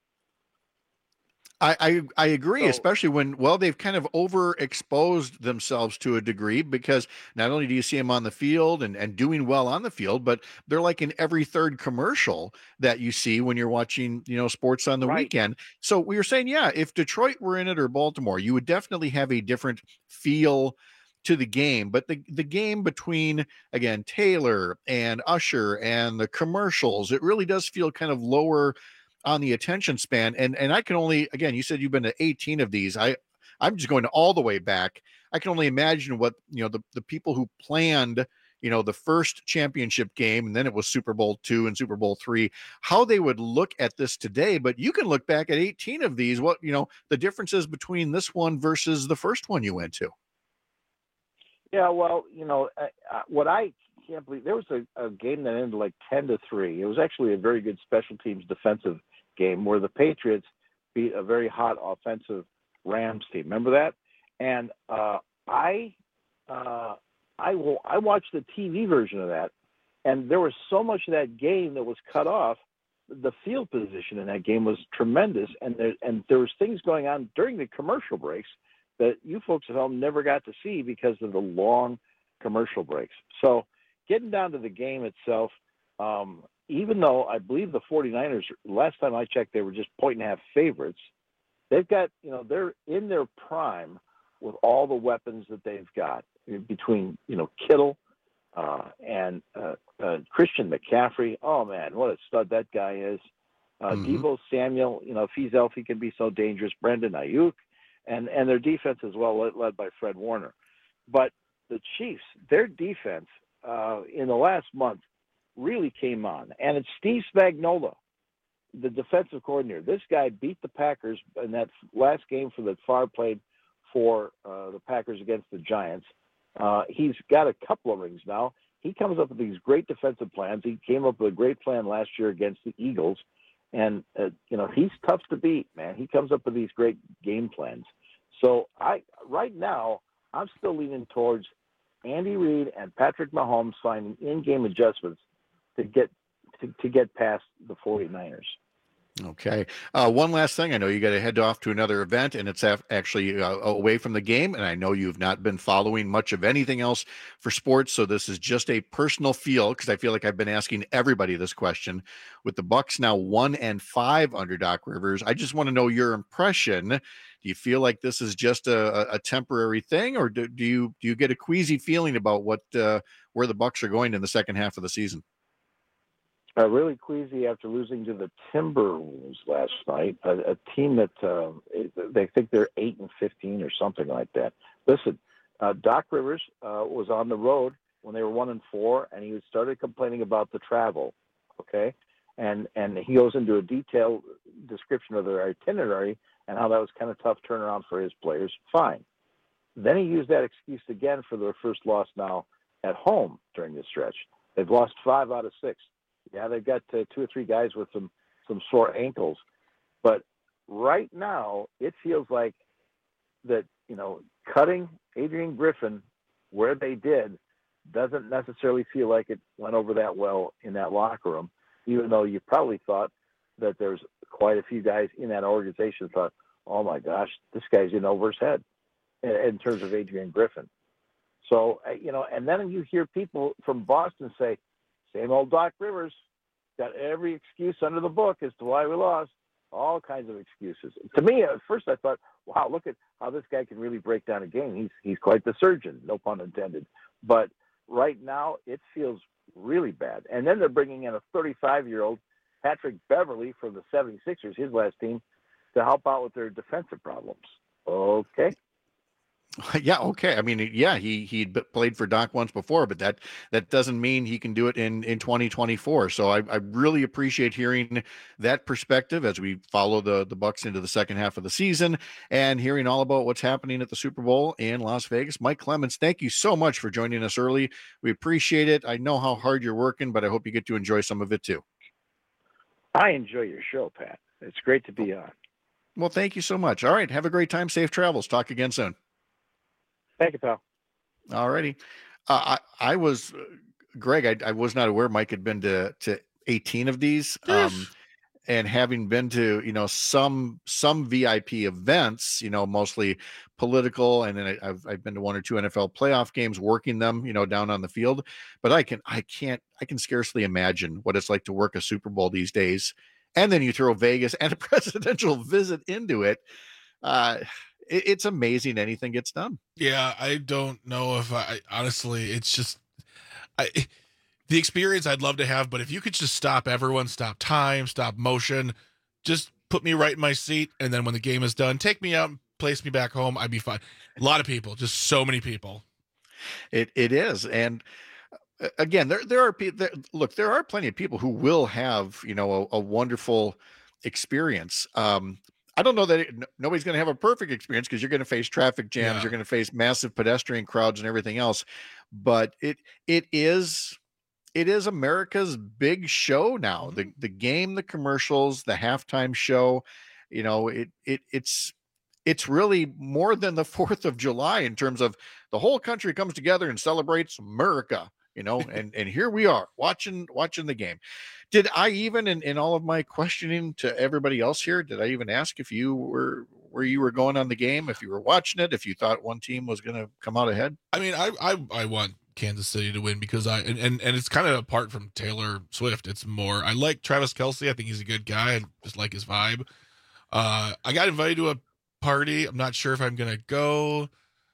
I agree, especially when, they've kind of overexposed themselves to a degree, because not only do you see them on the field and doing well on the field, but they're like in every third commercial that you see when you're watching, sports on the weekend. So we were saying, if Detroit were in it or Baltimore, you would definitely have a different feel to the game. But the game between, again, Taylor and Usher and the commercials, it really does feel kind of lower on the attention span. And I can only, again, you said you've been to 18 of these. I'm just going all the way back. I can only imagine what, the people who planned, the first championship game, and then it was Super Bowl II and Super Bowl III, how they would look at this today. But you can look back at 18 of these, what, the differences between this one versus the first one you went to.
Yeah, well, what I can't believe, there was a game that ended 10-3. It was actually a very good special teams defensive game where the Patriots beat a very hot offensive Rams team. Remember that? And I watched the TV version of that, and there was so much of that game that was cut off. The field position in that game was tremendous, and there was things going on during the commercial breaks that you folks at home never got to see because of the long commercial breaks. So getting down to the game itself, even though I believe the 49ers, last time I checked, they were just 1.5 favorites, they've got, they're in their prime with all the weapons that they've got between, Kittle and Christian McCaffrey. Oh, man, what a stud that guy is. Deebo Samuel, if he's healthy, can be so dangerous. Brandon Ayuk, and their defense as well, led by Fred Warner. But the Chiefs, their defense in the last month really came on. And it's Steve Spagnuolo, the defensive coordinator. This guy beat the Packers in that last game that Favre played for the Packers against the Giants. He's got a couple of rings now. He comes up with these great defensive plans. He came up with a great plan last year against the Eagles. And, he's tough to beat, man. He comes up with these great game plans. So right now, I'm still leaning towards Andy Reid and Patrick Mahomes finding in-game adjustments to get past the 49ers.
Okay. One last thing. I know you got to head off to another event, and it's actually away from the game. And I know you've not been following much of anything else for sports. So this is just a personal feel, because I feel like I've been asking everybody this question. With the Bucs now 1-5 under Doc Rivers, I just want to know your impression. Do you feel like this is just a temporary thing, or do you get a queasy feeling about where the Bucs are going in the second half of the season?
Really queasy after losing to the Timberwolves last night, a team that they think they're 8-15 or something like that. Listen, Doc Rivers was on the road when they were 1-4, and he started complaining about the travel. Okay, and he goes into a detailed description of their itinerary and how that was kind of tough turnaround for his players. Fine. Then he used that excuse again for their first loss now at home during this stretch. They've lost 5 out of 6. Yeah, they've got 2 or 3 guys with some sore ankles. But right now, it feels like that, cutting Adrian Griffin where they did doesn't necessarily feel like it went over that well in that locker room. even though you probably thought that there's quite a few guys in that organization thought, oh my gosh, this guy's in over his head in terms of Adrian Griffin. So, and then you hear people from Boston say, same old Doc Rivers, got every excuse under the book as to why we lost, all kinds of excuses. To me, at first I thought, wow, look at how this guy can really break down a game. He's quite the surgeon, no pun intended. But right now, it feels really bad. And then they're bringing in a 35-year-old Patrick Beverly from the 76ers, his last team, to help out with their defensive problems. Okay.
Yeah, okay. I mean, yeah, he'd played for Doc once before, but that doesn't mean he can do it in 2024. So I really appreciate hearing that perspective as we follow the Bucks into the second half of the season and hearing all about what's happening at the Super Bowl in Las Vegas. Mike Clemens, thank you so much for joining us early. We appreciate it. I know how hard you're working, but I hope you get to enjoy some of it too.
I enjoy your show, Pat. It's great to be on.
Well, thank you so much. All right, have a great time. Safe travels. Talk again soon.
Thank you, pal.
All righty. I was, Greg, I was not aware Mike had been to 18 of these. And having been to, some VIP events, mostly political, and then I've been to one or two NFL playoff games, working them, down on the field. But I can scarcely imagine what it's like to work a Super Bowl these days. And then you throw Vegas and a presidential visit into it. It's amazing anything gets done.
Yeah, I don't know if honestly, it's just the experience I'd love to have, but if you could just stop everyone, stop time, stop motion, just put me right in my seat, and then when the game is done, take me out and place me back home, I'd be fine. A lot of people, just so many people.
It is. And again, there are people, look, there are plenty of people who will have, a wonderful experience. I don't know that nobody's going to have a perfect experience because you're going to face traffic jams, you're going to face massive pedestrian crowds and everything else. But it is America's big show now. The game, the commercials, the halftime show, it's really more than the 4th of July in terms of the whole country comes together and celebrates America. And here we are watching the game. Did I even in all of my questioning to everybody else here, did I even ask if you were where you were going on the game, if you were watching it, if you thought one team was going to come out ahead?
I mean, I want Kansas City to win because and it's kind of apart from Taylor Swift. It's more, I like Travis Kelce. I think he's a good guy. I just like his vibe. I got invited to a party. I'm not sure if I'm going to go.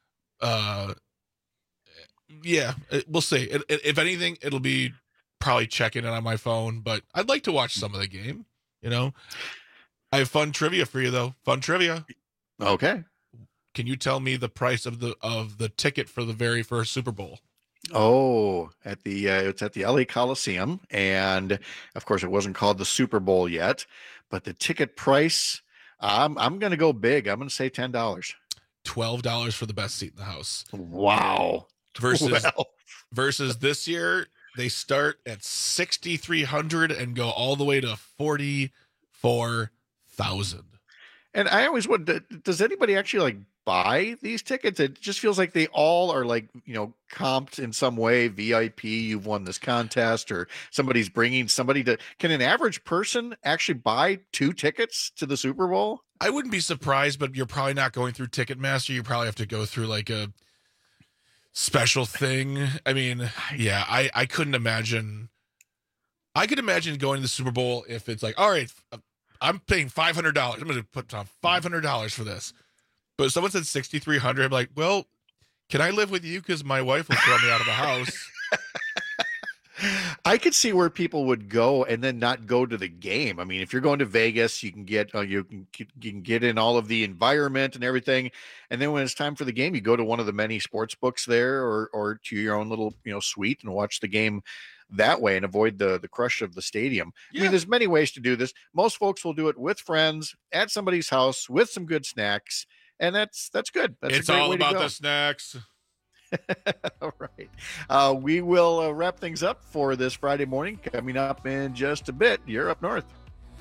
Yeah, we'll see. If anything, it'll be probably checking it on my phone, but I'd like to watch some of the game. I have fun trivia for you though. Fun trivia.
Okay.
Can you tell me the price of the ticket for the very first Super Bowl?
Oh, it's at the LA Coliseum, and of course it wasn't called the Super Bowl yet, but the ticket price, I'm going to go big. I'm going to say $10.
$12 for the best seat in the house.
Wow.
Versus this year, they start at $6,300 and go all the way to $44,000.
And I always wonder, does anybody actually buy these tickets? It just feels like they all are comped in some way. VIP, you've won this contest, or somebody's bringing somebody to. Can an average person actually buy 2 tickets to the Super Bowl?
I wouldn't be surprised, but you're probably not going through Ticketmaster. You probably have to go through a special thing. I mean, yeah, I couldn't imagine. I could imagine going to the Super Bowl if it's all right, I'm paying $500. I'm going to put down $500 for this. But if someone said $6,300, I'm like, well, can I live with you? Because my wife will throw me out of the house.
I could see where people would go and then not go to the game. I mean, if you're going to Vegas, you can get in all of the environment and everything, and then when it's time for the game, you go to one of the many sports books there, or to your own little suite and watch the game that way and avoid the crush of the stadium. Yeah. I mean, there's many ways to do this. Most folks will do it with friends at somebody's house with some good snacks, and that's good.
It's all about the snacks.
All right. We will wrap things up for this Friday morning. Coming up in just a bit, you're up north.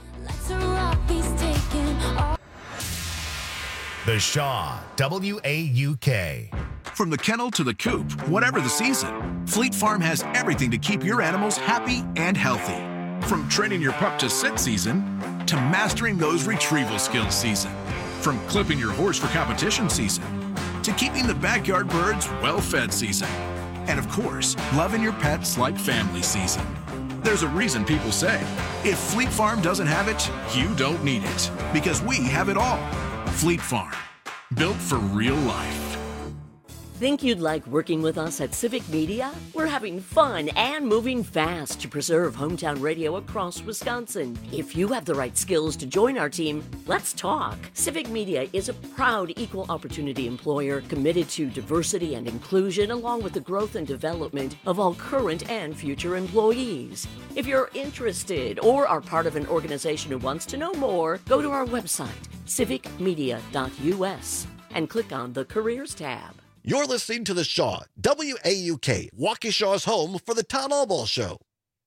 The Shaw, WAUK.
From the kennel to the coop, whatever the season, Fleet Farm has everything to keep your animals happy and healthy. From training your pup to sit season to mastering those retrieval skills season. From clipping your horse for competition season to keeping the backyard birds well-fed season. And of course, loving your pets like family season. There's a reason people say, if Fleet Farm doesn't have it, you don't need it. Because we have it all. Fleet Farm, built for real life.
Think you'd like working with us at Civic Media? We're having fun and moving fast to preserve hometown radio across Wisconsin. If you have the right skills to join our team, let's talk. Civic Media is a proud equal opportunity employer committed to diversity and inclusion along with the growth and development of all current and future employees. If you're interested or are part of an organization who wants to know more, go to our website, civicmedia.us, and click on the Careers tab.
You're listening to The Shaw, WAUK, Waukesha's home for the Town Hall Ball Show.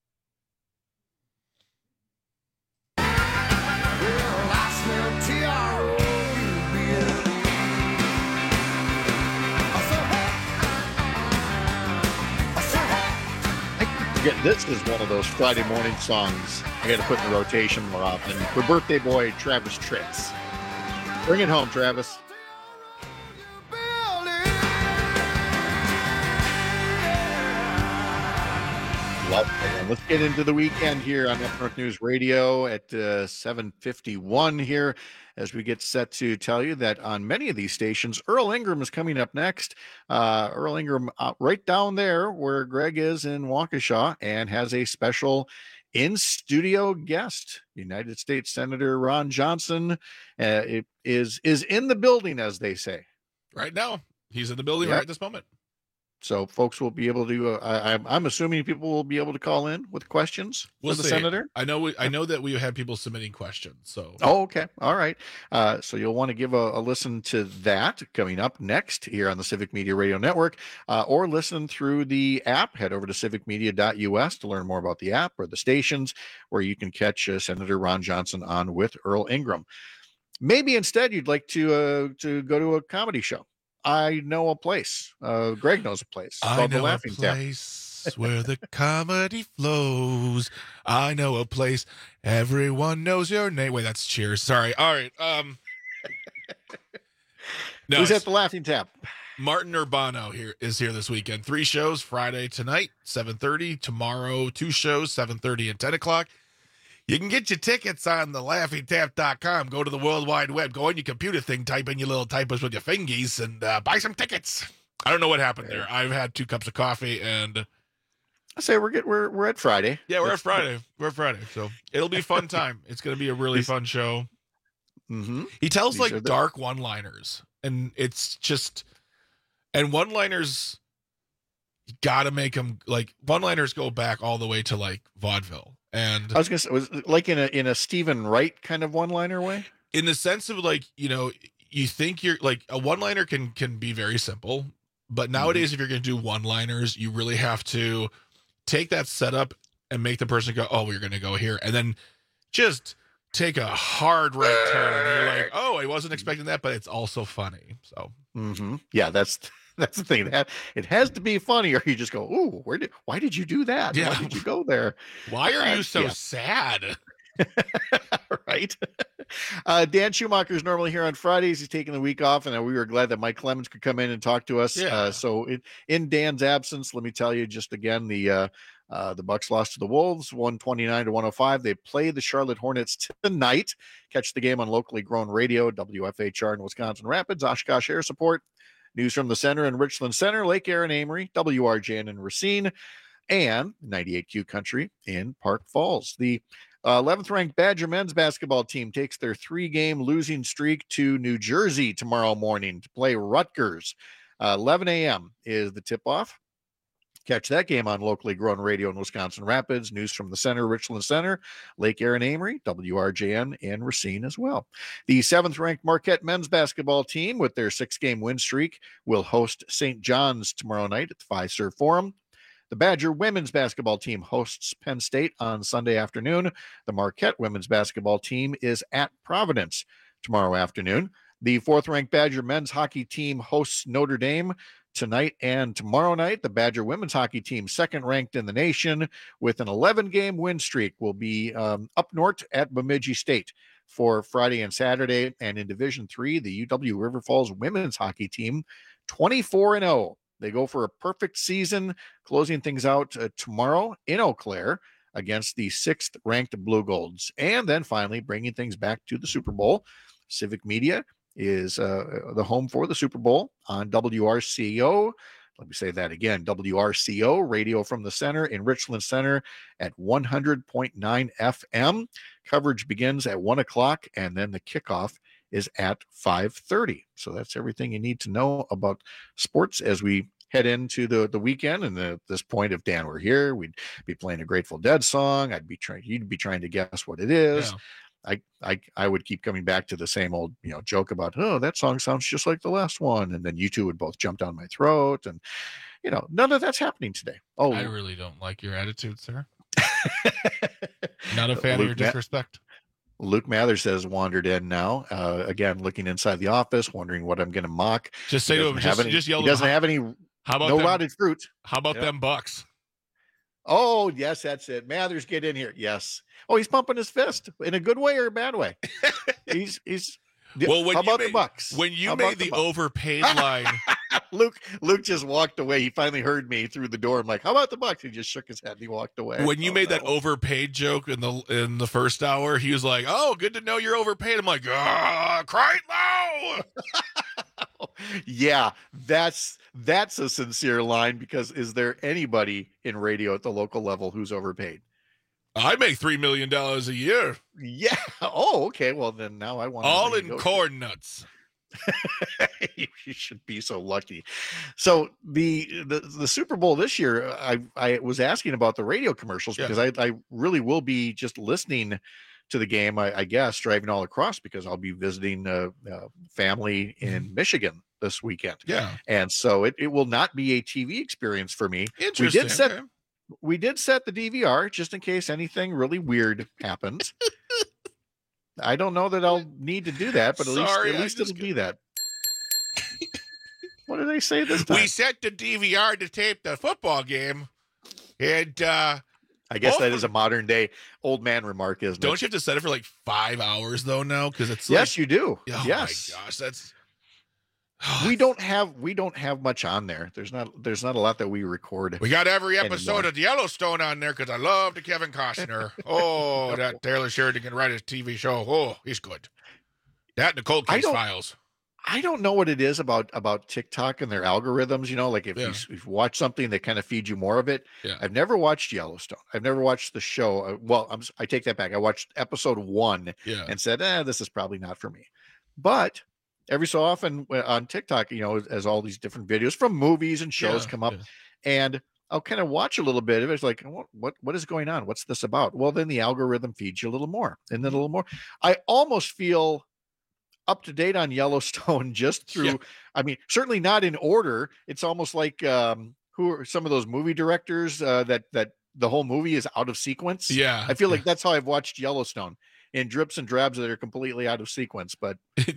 This is one of those Friday morning songs I got to put in the rotation more often. For birthday boy Travis Tricks. Bring it home, Travis. Let's get into the weekend here on Up North News Radio at 7:51 here as we get set to tell you that on many of these stations, Earl Ingram is coming up next. Earl Ingram right down there where Greg is in Waukesha and has a special in-studio guest. United States Senator Ron Johnson is in the building, as they say.
Right now. He's in the building right at this moment.
So folks will be able to, I'm assuming people will be able to call in with questions for the senator.
I know that we had people submitting questions. So.
Oh, okay. All right. So you'll want to give a listen to that coming up next here on the Civic Media Radio Network, or listen through the app. Head over to civicmedia.us to learn more about the app or the stations where you can catch Senator Ron Johnson on with Earl Ingram. Maybe instead you'd like to go to a comedy show. I know a place. Greg knows a place.
I know a place where the comedy flows. I know a place. Everyone knows your name. Wait, that's Cheers. Sorry. All right.
No, who's at the Laughing Tap?
Martin Urbano is here this weekend. 3 shows Friday tonight, 7:30. Tomorrow, 2 shows, 7:30 and 10 o'clock. You can get your tickets on the LaughingTap.com. Go to the World Wide Web. Go on your computer thing, type in your little typos with your fingies, and buy some tickets. I don't know what happened there. I've had 2 cups of coffee, and
I say we're at Friday.
Yeah, we're at Friday. We're at Friday, so it'll be a fun time. It's going to be a really fun show.
Mm-hmm.
He tells dark one-liners, and it's just one-liners. You got to make them one-liners go back all the way to vaudeville. And
I was gonna say, was it like in a Stephen Wright kind of one-liner way?
In the sense of you think you're a one-liner can be very simple, but nowadays if you're gonna do one-liners, you really have to take that setup and make the person go, oh, we're gonna go here, and then just take a hard right turn. And you're like, oh, I wasn't expecting that, but it's also funny. So
yeah, that's the thing. It has to be funny, or you just go, "Ooh, why did you do that?
Yeah.
Why did you go there?
Why are you so sad?"
Right. Dan Schumacher is normally here on Fridays. He's taking the week off, and we were glad that Mike Clemens could come in and talk to us.
Yeah.
So in Dan's absence, let me tell you just again the Bucks lost to the Wolves 129-105. They play the Charlotte Hornets tonight. Catch the game on locally grown radio, WFHR in Wisconsin Rapids, Oshkosh Air Support. News from the Center in Richland Center, Lake Aaron Amory, WRJN in Racine, and 98Q Country in Park Falls. The 11th ranked Badger men's basketball team takes their 3-game losing streak to New Jersey tomorrow morning to play Rutgers. 11 a.m. is the tip-off. Catch that game on locally grown radio in Wisconsin Rapids. News from the Center, Richland Center, Lake Aaron Amory, WRJN, and Racine as well. The 7th-ranked Marquette men's basketball team, with their 6-game win streak, will host St. John's tomorrow night at the Fiserv Forum. The Badger women's basketball team hosts Penn State on Sunday afternoon. The Marquette women's basketball team is at Providence tomorrow afternoon. The 4th-ranked Badger men's hockey team hosts Notre Dame tonight and tomorrow night. The Badger women's hockey team, 2nd-ranked in the nation with an 11-game win streak, will be up north at Bemidji State for Friday and Saturday. And in Division III, the UW River Falls women's hockey team, 24-0. They go for a perfect season, closing things out tomorrow in Eau Claire against the 6th-ranked Blue Golds. And then finally, bringing things back to the Super Bowl, Civic Media is the home for the Super Bowl on WRCO. Let me say that again, WRCO, Radio from the Center in Richland Center at 100.9 FM. Coverage begins at 1 o'clock, and then the kickoff is at 5:30. So that's everything you need to know about sports as we head into the weekend. And at this point, if Dan were here, we'd be playing a Grateful Dead song. You'd be trying to guess what it is. Yeah. I would keep coming back to the same old, joke about, oh, that song sounds just like the last one. And then you two would both jump down my throat. And, none of that's happening today. Oh,
I really don't like your attitude, sir. Not a fan of your disrespect.
Luke Mathers has wandered in now. Again, looking inside the office, wondering what I'm going to mock.
Just say to him, just yell.
He doesn't have any.
How about
no
them,
rotted fruit?
How about them Bucks?
Oh, yes, that's it. Mathers, get in here. Yes. Oh, he's pumping his fist in a good way or a bad way. He's.
Well,
how about the Bucks?
When you made the overpaid line,
Luke just walked away. He finally heard me through the door. I'm like, how about the Bucks? He just shook his head and he walked away.
When you made that overpaid joke in the first hour, he was like, "Oh, good to know you're overpaid." I'm like, cry low.
Yeah, that's a sincere line, because is there anybody in radio at the local level who's overpaid?
I make $3 million a year.
Yeah. Oh, okay. Well, then now I want
all in corn nuts.
You should be so lucky. So the Super Bowl this year, I was asking about the radio commercials because I really will be just listening to the game, I guess, driving all across, because I'll be visiting family in Michigan this weekend.
Yeah.
And so it will not be a TV experience for me.
Interesting.
We did set the DVR just in case anything really weird happens. I don't know that I'll need to do that, but at least it'll be that. What did I say this time?
We set the DVR to tape the football game, and
I guess that is a modern day old man remark, isn't it?
Don't you have to set it for like 5 hours though now? Because it's
yes, you do.
Oh
yes.
My gosh, that's.
We don't have much on there. There's not a lot that we record.
We got every episode of Yellowstone on there because I love the Kevin Costner. Oh, that Taylor Sheridan can write a TV show. Oh, he's good. That and the Cold Case Files.
I don't know what it is about TikTok and their algorithms. Like if you watch something, they kind of feed you more of it.
Yeah.
I've never watched Yellowstone. I've never watched the show. I take that back. I watched episode 1 and said, this is probably not for me. But every so often on TikTok, as all these different videos from movies and shows come up, and I'll kind of watch a little bit of it. It's like, what is going on? What's this about? Well, then the algorithm feeds you a little more, and then a little more. I almost feel up to date on Yellowstone just through, I mean, certainly not in order. It's almost like who are some of those movie directors that the whole movie is out of sequence.
Yeah.
I feel like that's how I've watched Yellowstone, in drips and drabs that are completely out of sequence. But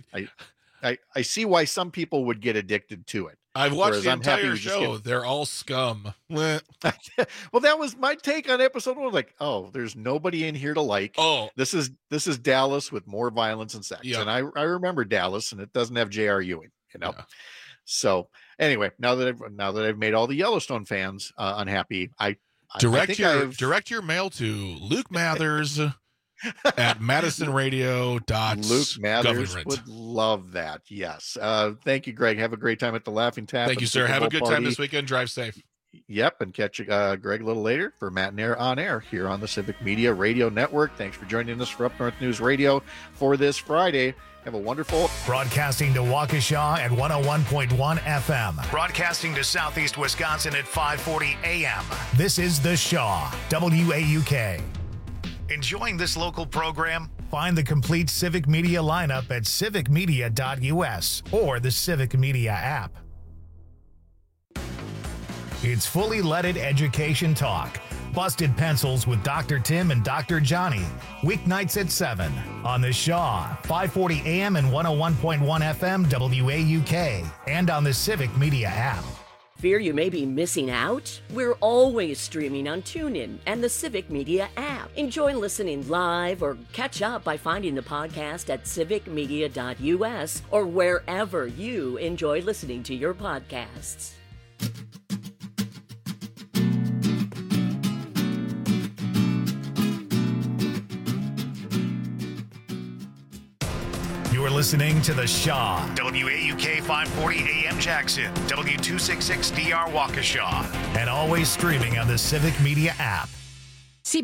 I see why some people would get addicted to it.
I've watched the entire show. They're all scum.
Well, that was my take on episode 1. Like, oh, there's nobody in here to like.
Oh,
this is Dallas with more violence and sex.
Yeah.
And I remember Dallas, and it doesn't have J.R. Ewing, Yeah. So anyway, now that I've made all the Yellowstone fans unhappy, I
direct your mail to Luke Mathers. At MadisonRadio.Government.
Luke Mathers would love that. Yes. Thank you, Greg. Have a great time at the Laughing Tap.
Thank you, sir. Have a good time this weekend. Drive safe.
Yep. And catch Greg a little later for Matt and Air on Air here on the Civic Media Radio Network. Thanks for joining us for Up North News Radio for this Friday. Have a wonderful.
Broadcasting to Waukesha at 101.1 FM. Broadcasting to Southeast Wisconsin at 540 AM. This is The Shaw, WAUK. Enjoying this local program? Find the complete Civic Media lineup at civicmedia.us or the Civic Media app. It's fully leaded education talk. Busted Pencils with Dr. Tim and Dr. Johnny. Weeknights at 7 on the Shaw, 540 AM and 101.1 FM WAUK, and on the Civic Media app.
Fear you may be missing out? We're always streaming on TuneIn and the Civic Media app. Enjoy listening live or catch up by finding the podcast at civicmedia.us or wherever you enjoy listening to your podcasts.
You're listening to The Shaw, WAUK 540 AM Jackson, W266DR Waukesha, and always streaming on the Civic Media app.